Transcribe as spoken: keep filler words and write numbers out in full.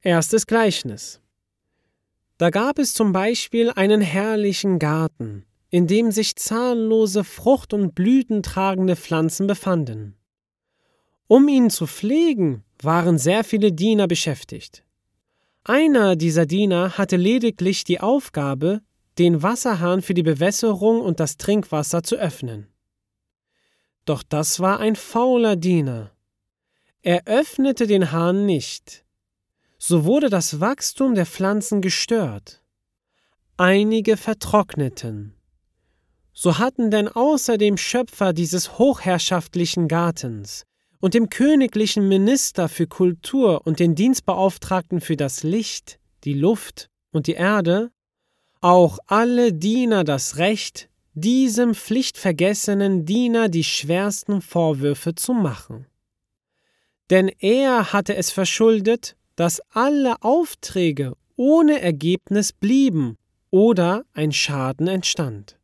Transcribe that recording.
Erstes Gleichnis. Da gab es zum Beispiel einen herrlichen Garten, in dem sich zahllose Frucht- und blütentragende Pflanzen befanden. Um ihn zu pflegen, waren sehr viele Diener beschäftigt. Einer dieser Diener hatte lediglich die Aufgabe, den Wasserhahn für die Bewässerung und das Trinkwasser zu öffnen. Doch das war ein fauler Diener. Er öffnete den Hahn nicht. So wurde das Wachstum der Pflanzen gestört. Einige vertrockneten. So hatten denn außer dem Schöpfer dieses hochherrschaftlichen Gartens und dem königlichen Minister für Kultur und den Dienstbeauftragten für das Licht, die Luft und die Erde auch alle Diener das Recht, diesem pflichtvergessenen Diener die schwersten Vorwürfe zu machen. Denn er hatte es verschuldet, dass alle Aufträge ohne Ergebnis blieben oder ein Schaden entstand.